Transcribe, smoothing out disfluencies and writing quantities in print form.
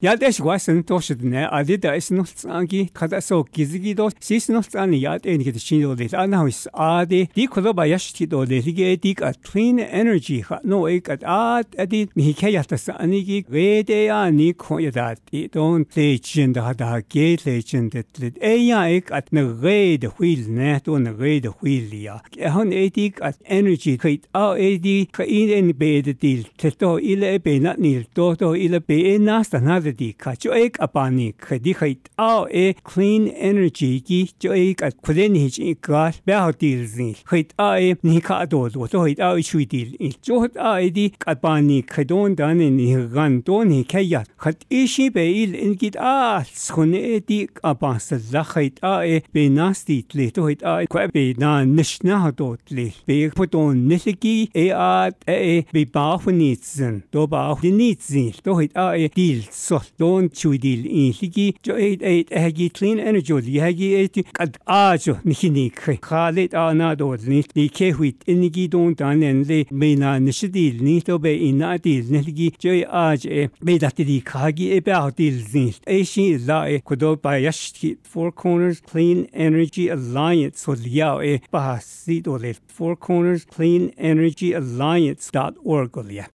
Ja, das was ein Tosch ne, adi da ist noch angi, kada so gizigi do, sis noch an ja einige de Chino de ana is adi, die kodoba yashti do de lige dik a clean energy ha no ek at adi mi kaya tas anigi wede ya ni ko ya da don't legend da ge legend det ja ek at ne rede wheel ne do ne rede wheel ya. Han edik at energy kait a edi ka in bed dil teto ile be na nil to ile be nasta na de ka jo ek apani khadi khait a clean energy ki jo ek at kuden hi chi ka ba dil zin khait a ni ka do hit a shui dil jo a edi apani khadon dan ni gan to ni kaya khat ishi be il in git a khone edi apas la khait a be nasti tle to hit a ko be na nishna do tle be puton nisiki be ba funitsen do ba funitsen to hit a dil so don't chui dil in ligi jo hagi clean energy hagi kad ajo nihini khalet ana do ni ke huit inigi don dan le me na nishidil ni to be ina dil ligi jo aj be datidi khagi ba dil zin shi la kodo ba yashti Four Corners Clean Energy Alliance so liao ba si do le Four Corners Clean Energy Alliance.org